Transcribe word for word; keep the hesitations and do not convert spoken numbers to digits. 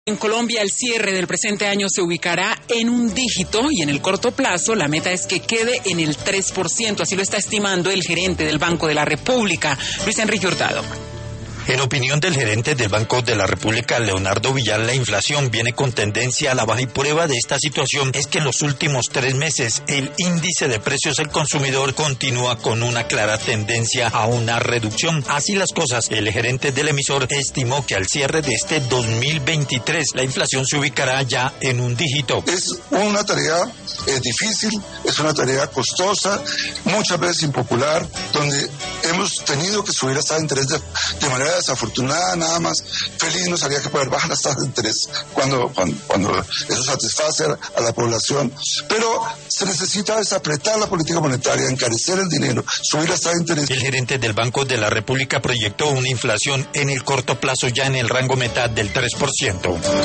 En Colombia, el cierre del presente año se ubicará en un dígito y en el corto plazo la meta es que quede en el tres por ciento. Así lo está estimando el gerente del Banco de la República, Luis Enrique Hurtado. En opinión del gerente del Banco de la República, Leonardo Villar, la inflación viene con tendencia a la baja y prueba de esta situación es que en los últimos tres meses el índice de precios al consumidor continúa con una clara tendencia a una reducción. Así las cosas, el gerente del emisor estimó que al cierre de este dos mil veintitrés la inflación se ubicará ya en un dígito. Es una tarea eh, difícil, es una tarea costosa, muchas veces impopular, donde hemos tenido que subir las tasas de interés de, de manera desafortunada, nada más. Feliz nos haría que poder bajar las tasas de interés cuando, cuando, cuando eso satisface a la población. Pero se necesita desapretar la política monetaria, encarecer el dinero, subir las tasas de interés. El gerente del Banco de la República proyectó una inflación en el corto plazo ya en el rango mitad del tres por ciento.